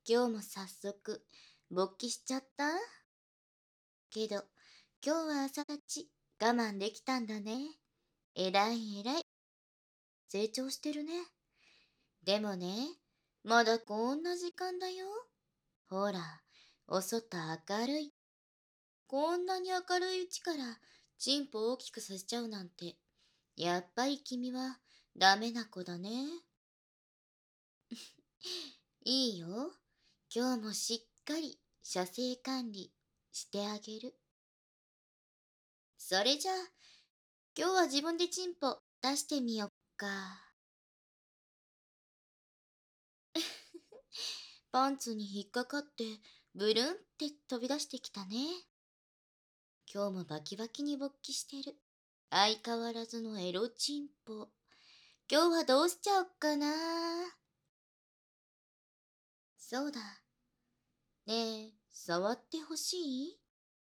今日も早速、勃起しちゃったけど、今日は朝立ち、我慢できたんだね。えらいえらい。成長してるね。でもね、まだこんな時間だよ。ほら、お外明るい。こんなに明るいうちから、チンポ大きくさせちゃうなんて、やっぱり君はダメな子だね。いいよ。今日もしっかり射精管理してあげる。それじゃあ、今日は自分でチンポ出してみよっか。パンツに引っかかってブルンって飛び出してきたね。今日もバキバキに勃起してる。相変わらずのエロチンポ。今日はどうしちゃおっかな。そうだ。ねえ、触ってほしい？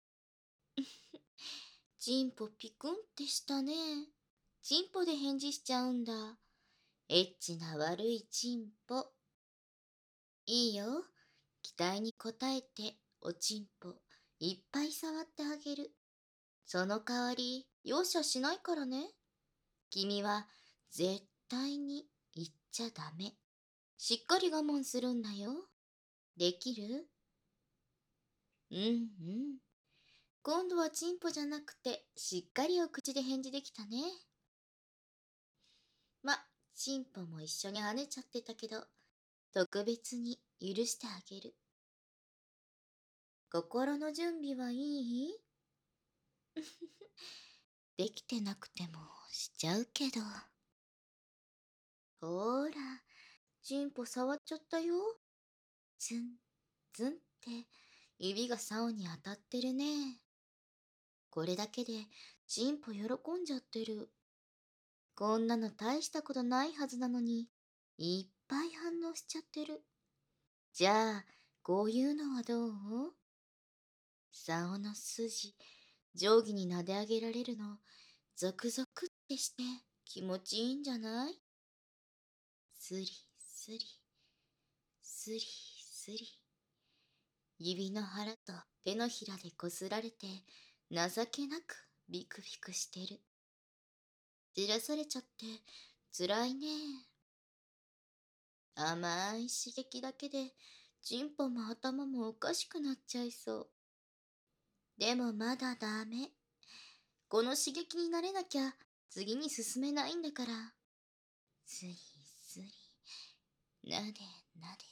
チンポピクンってしたね。チンポで返事しちゃうんだ。エッチな悪いチンポ。いいよ。期待に応えておちんぽいっぱい触ってあげる。その代わり容赦しないからね。君は絶対に言っちゃダメ。しっかり我慢するんだよ。できる？うんうん。今度はチンポじゃなくてしっかりお口で返事できたね。ま、チンポも一緒に跳ねちゃってたけど、特別に許してあげる。心の準備はいい？できてなくてもしちゃうけど。ほーら、チンポ触っちゃったよ。ズン、ズンって指が竿に当たってるね。これだけでチンポ喜んじゃってる。こんなの大したことないはずなのに、いっぱい反応しちゃってる。じゃあ、こういうのはどう？竿の筋、定規に撫で上げられるの、ゾクゾクってして気持ちいいんじゃない？スリスリ、スリスリ。指の腹と手のひらでこすられて、情けなくビクビクしてる。じらされちゃって辛いね。甘い刺激だけで、チンポも頭もおかしくなっちゃいそう。でもまだダメ。この刺激になれなきゃ次に進めないんだから。スリスリ、なでなで。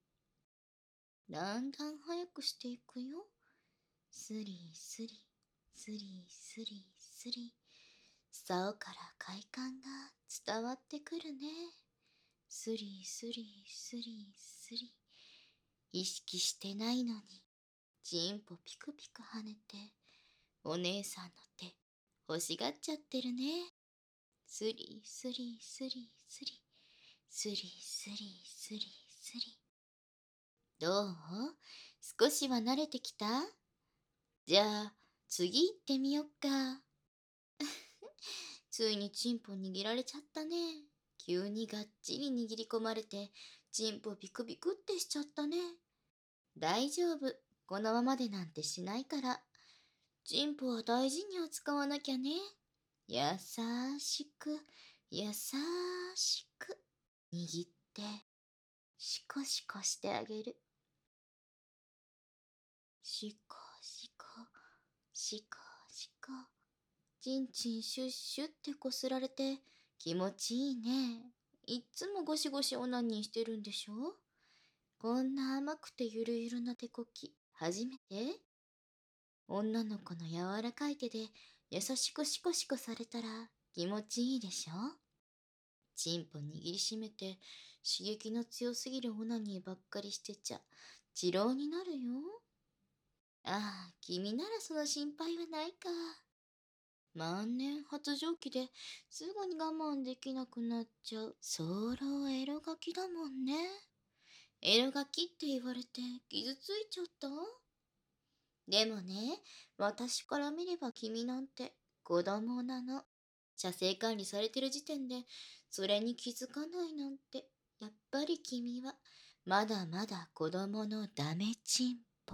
だんだん早くしていくよ。スリスリ、スリスリスリ。竿から快感が伝わってくるね。スリスリスリスリ。意識してないのに、チンポピクピク跳ねて、お姉さんの手、欲しがっちゃってるね。スリスリスリスリ。スリスリスリスリ。どう？少しは慣れてきた？じゃあ、次行ってみよっか。ついにチンポ握られちゃったね。急にがっちり握り込まれて、チンポビクビクってしちゃったね。大丈夫。このままでなんてしないから。チンポは大事に扱わなきゃね。優しく、優しく、握って、シコシコしてあげる。シコシコ、シコシコ。チンチンシュッシュってこすられて気持ちいいね。いっつもゴシゴシオナニーしてるんでしょ？こんな甘くてゆるゆるな手こき初めて？女の子の柔らかい手で優しくシコシコされたら気持ちいいでしょ？チンポ握りしめて刺激の強すぎるオナニーばっかりしてちゃ治療になるよ。ああ、君ならその心配はないか。万年発情期ですぐに我慢できなくなっちゃう。早漏エロガキだもんね。エロガキって言われて傷ついちゃった？でもね、私から見れば君なんて子供なの。射精管理されてる時点でそれに気づかないなんて、やっぱり君はまだまだ子供のダメチンポ。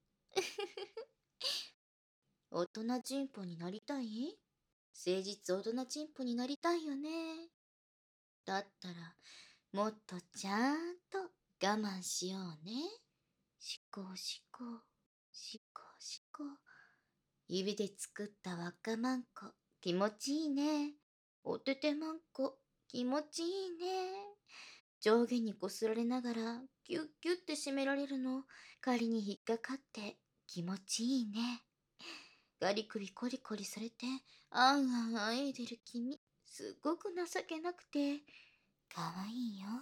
大人チンポになりたい？誠実大人チンポになりたいよね。だったら、もっとちゃんと我慢しようね。しこしこ、しこしこ。指で作ったわっかまんこ、気持ちいいね。おててまんこ、気持ちいいね。上下にこすられながら、キュッキュッて締められるの、仮に引っかかって気持ちいいね。ガリ首コリコリされて、あんあんあえいでる君、すっごく情けなくて、かわいいよ。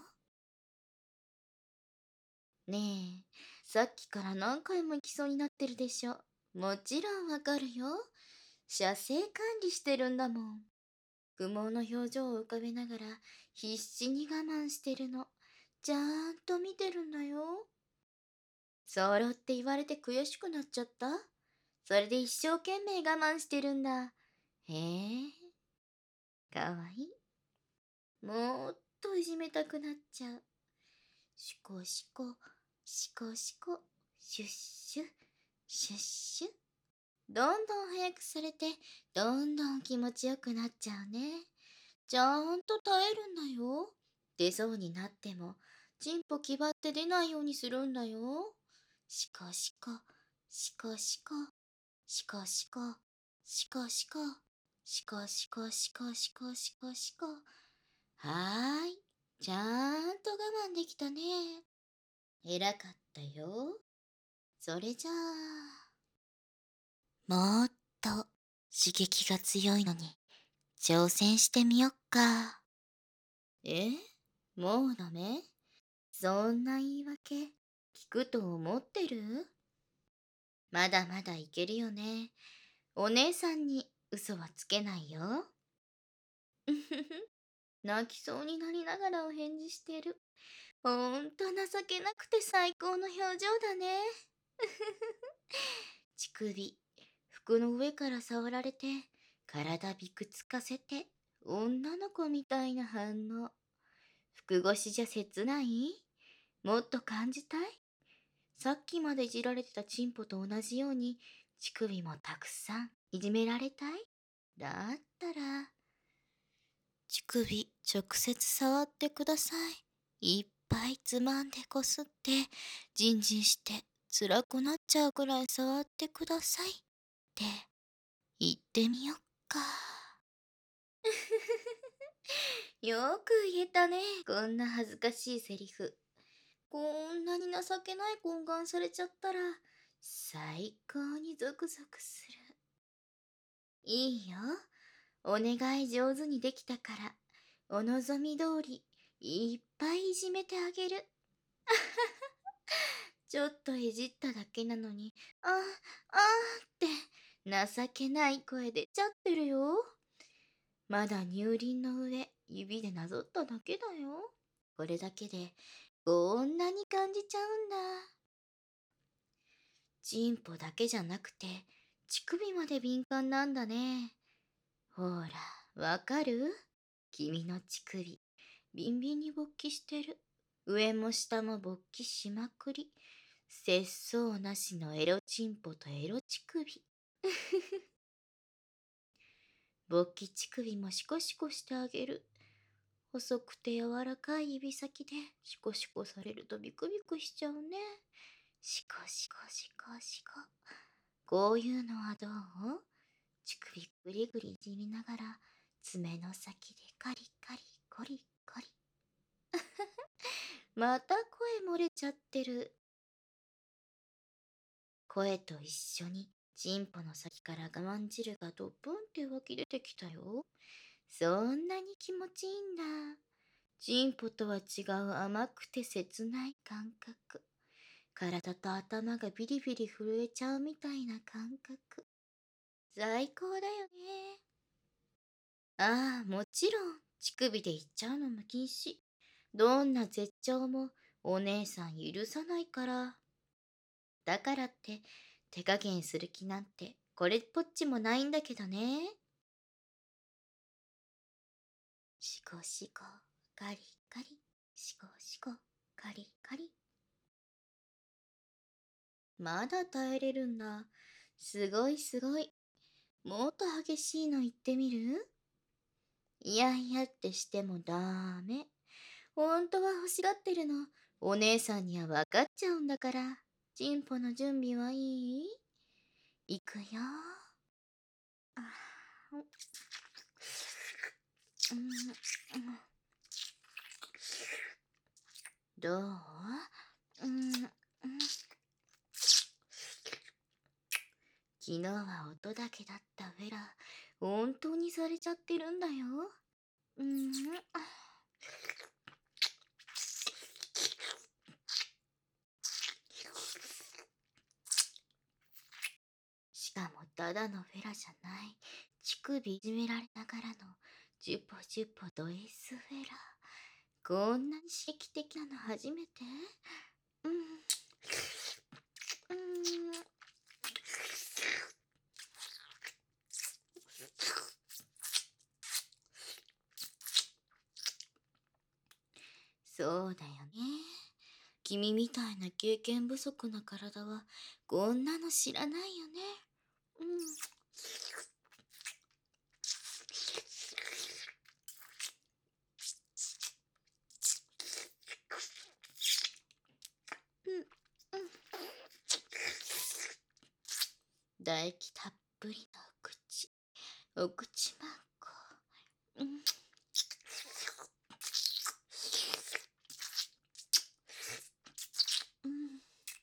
ねえ、さっきから何回も行きそうになってるでしょ。もちろんわかるよ。射精管理してるんだもん。苦悶の表情を浮かべながら必死に我慢してるの。ちゃんと見てるんだよ。そろって言われて悔しくなっちゃった？それで一生懸命我慢してるんだ。へえ、かわいい。もっといじめたくなっちゃう。しこしこ、しこしこ、シュッシュ、シュッシュ。どんどん早くされて、どんどん気持ちよくなっちゃうね。ちゃんと耐えるんだよ。出そうになっても、チンポ気張って出ないようにするんだよ。しこしこ、しこしこ、しこしこ、しこしこ、しこしこしこしこしこしこ。はーい。ちゃんと我慢できたね。偉かったよ。それじゃあ、もっと刺激が強いのに挑戦してみよっか。え？もうダメ？そんな言い訳聞くと思ってる？まだまだいけるよね。お姉さんに嘘はつけないよ。うふふ、泣きそうになりながらお返事してる。ほんと情けなくて最高の表情だね。乳首、服の上から触られて、体びくつかせて、女の子みたいな反応。服越しじゃ切ない？もっと感じたい？さっきまでいじられてたチンポと同じように、乳首もたくさんいじめられたい？だったら、乳首直接触ってください。いっぱいつまんでこすって、ジンジンして辛くなっちゃうくらい触ってください。って言ってみよっか。よく言えたね。こんな恥ずかしいセリフ。こんなに情けない懇願されちゃったら、最高にゾクゾクする。いいよ。お願い上手にできたから、お望み通り、いっぱいいじめてあげる。ちょっといじっただけなのに、あ、あって情けない声出ちゃってるよ。まだ乳輪の上、指でなぞっただけだよ。これだけで、こんなに感じちゃうんだ。チンポだけじゃなくて、乳首まで敏感なんだね。ほら、わかる？君の乳首、ビンビンに勃起してる。上も下も勃起しまくり。節操なしのエロチンポとエロ乳首。勃起乳首もシコシコしてあげる。細くて柔らかい指先でシコシコされるとビクビクしちゃうね。シコシコシコシコ。こういうのはどう？乳首グリグリいじりながら爪の先でカリカリコリコリ。また声漏れちゃってる。声と一緒にチンポの先から我慢汁がドップンって湧き出てきたよ。そんなに気持ちいいんだ。チンポとは違う甘くて切ない感覚。体と頭がビリビリ震えちゃうみたいな感覚。最高だよね。ああ、もちろん、乳首で言っちゃうのも禁止。どんな絶頂もお姉さん許さないから。だからって手加減する気なんてこれっぽっちもないんだけどね。シコシコ、カリカリ、シコシコ、カリカリ。 まだ耐えれるんだ。すごいすごい。もっと激しいの言ってみる？いやいやってしてもダメ。本当は欲しがってるの。お姉さんには分かっちゃうんだから。チンポの準備はいい？いくよ。あうんうんどう？うん、うん昨日は音だけだったフェラ。本当にされちゃってるんだよ。うん、しかもただのフェラじゃない。乳首いじめられながらのジュポジュポド S フェラ。こんなに刺激的なの初めて？うん、うん、そうだよね。君みたいな経験不足な体はこんなの知らないよね。うん。うんうん唾液たっぷりのお口まんこ。うんうんうん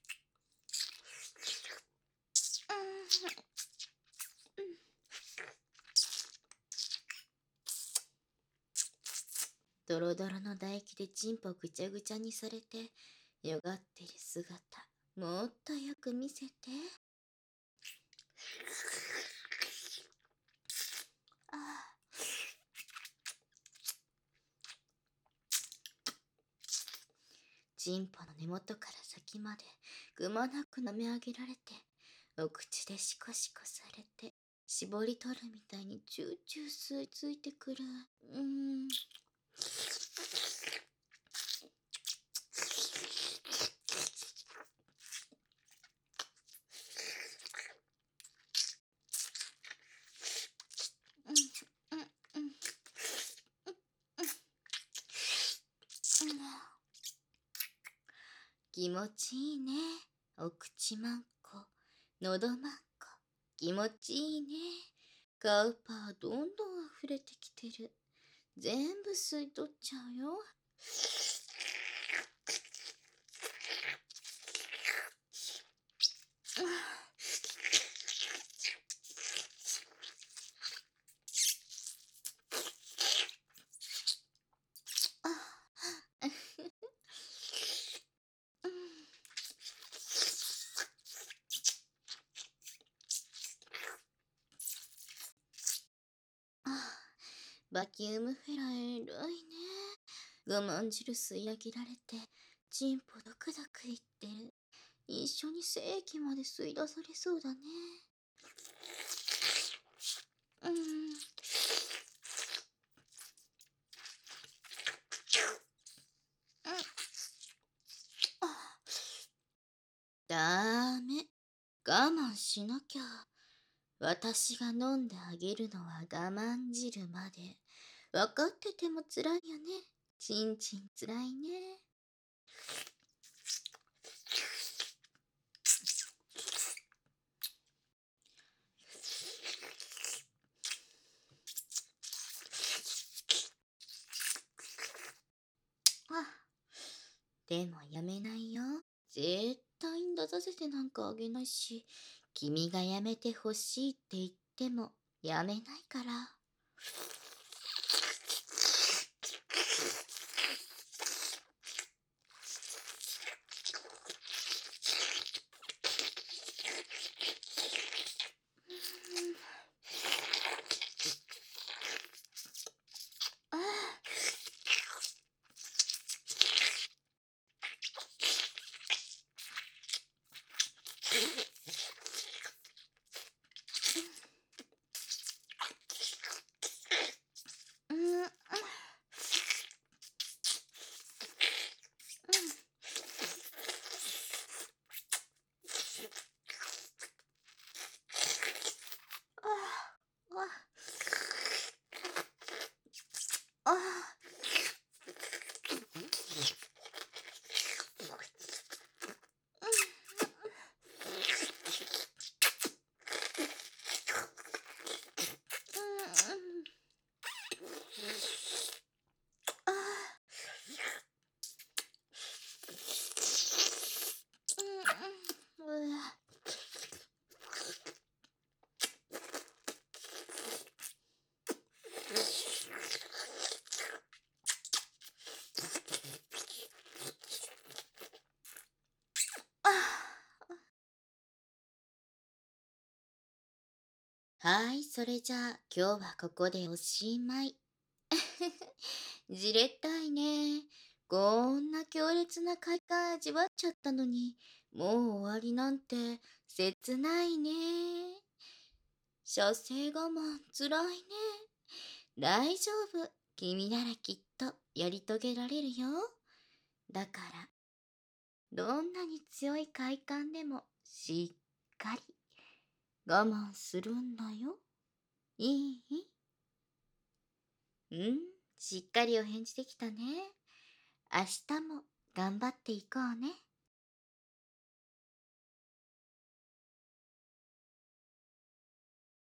ドロドロの唾液でチンポぐちゃぐちゃにされてよがってる姿もっとよく見せて。ああチンポの根元から先までくまなく舐め上げられてお口でシコシコされて絞り取るみたいにチューチュー吸い付いてくる。うんうんうん気持ちいいね。お口まんこ、のどまんこ、気持ちいいね。カウパーどんどん溢れてきてる。全部吸い取っちゃうよ。バキュームフェラ偉いね。我慢汁吸い上げられて、チンポドクドクいってる。一緒に精液まで吸い出されそうだね。うん。ダメ。我慢しなきゃ。私が飲んであげるのは我慢汁まで。分かってても辛いよね。ちんちん辛いね。あ、でもやめないよ。絶対に出させてなんかあげないし、君がやめてほしいって言ってもやめないから。あはい、それじゃあ今日はここでおしまい。じれったいね。こんな強烈な快感味わっちゃったのに、もう終わりなんて切ないね。射精我慢つらいね。大丈夫。君ならきっとやり遂げられるよ。だから、どんなに強い快感でもしっかり我慢するんだよ。いい？うん、しっかりお返事できたね。明日も頑張っていこうね。